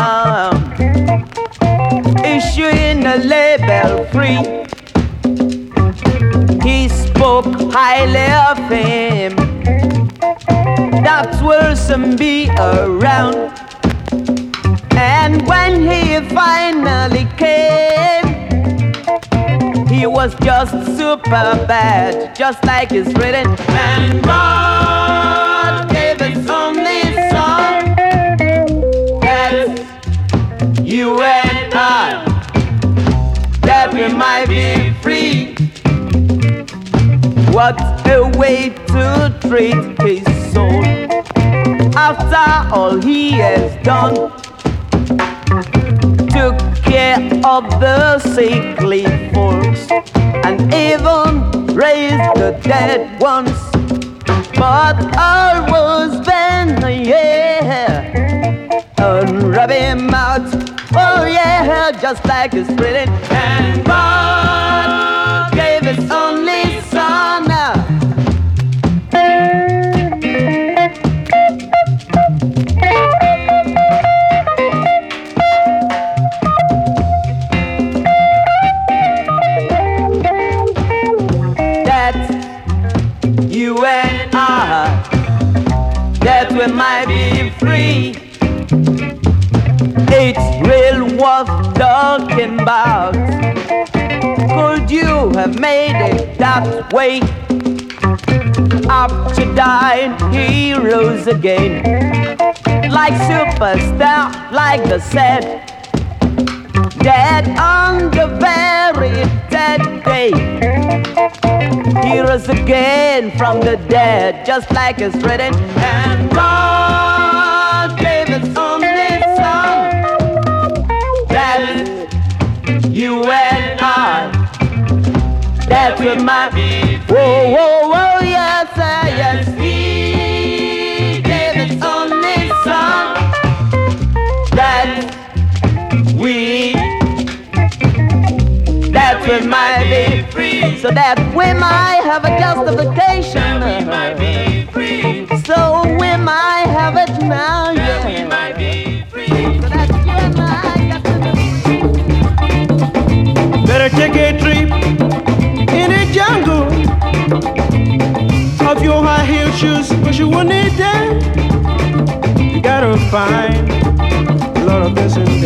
issuing a label free. He spoke highly of him, that Wilson be around. And when he finally came, he was just super bad, just like it's written. And God gave his only son, that's you and I, that we might be free. What a way to treat his soul after all he has done. Took care of the sickly folks and even raised the dead ones. But all was then, yeah, and rub him out, oh yeah, just like it's written. And God gave his only son. You and I, that we might be free. It's real worth talking about. Could you have made it that way? After dying, he rose again, like superstar, like the said, dead on the very dead day. He rose again from the dead, just like it's written. And God gave his only son, that you and I, that we might be free. Whoa, whoa, whoa, yes, yes. He gave his only son, that we might be free, so that we might have a justification. We might be free. So we might have it now, yeah. We might be free. So that you and I got to be. Better take a trip in the jungle of your high heel shoes, cause you won't need them. You gotta find a lot of this in there.